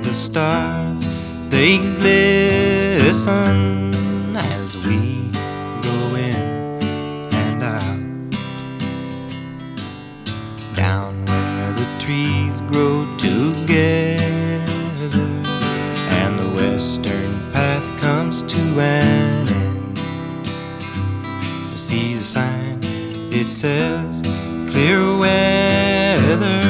the stars, they glisten as we go in and out. Down where the trees grow together and the western path comes to an end. You see the sign, it says clear weather.